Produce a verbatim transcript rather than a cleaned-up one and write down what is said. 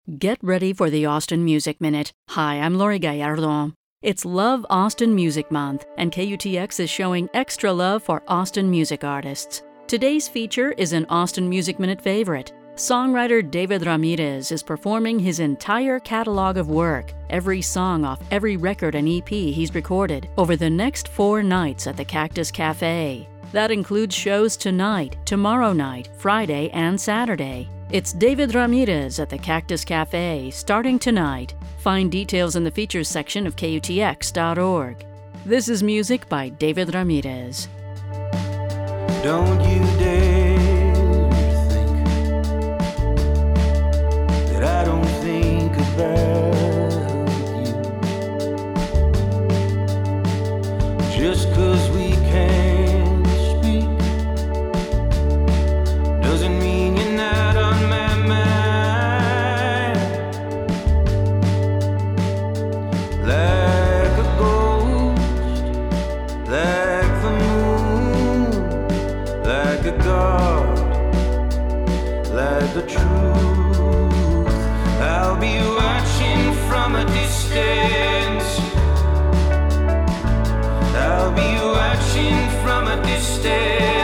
Get ready for the Austin Music Minute. Hi, I'm Lori Gallardo. It's Love Austin Music Month, and K U T X is showing extra love for Austin music artists. Today's feature is an Austin Music Minute favorite. Songwriter David Ramirez is performing his entire catalog of work, every song off every record and E P he's recorded, over the next four nights at the Cactus Cafe. That includes shows tonight, tomorrow night, Friday, and Saturday. It's David Ramirez at the Cactus Cafe, starting tonight. Find details in the features section of K U T X dot org. This is music by David Ramirez. Don't you dare think that I don't think about you. Just 'cause we can't speak doesn't mean you're not on my mind. Like a ghost, like the moon, like a god, like the truth. I'll be watching from a distance. I'll be watching from a distance.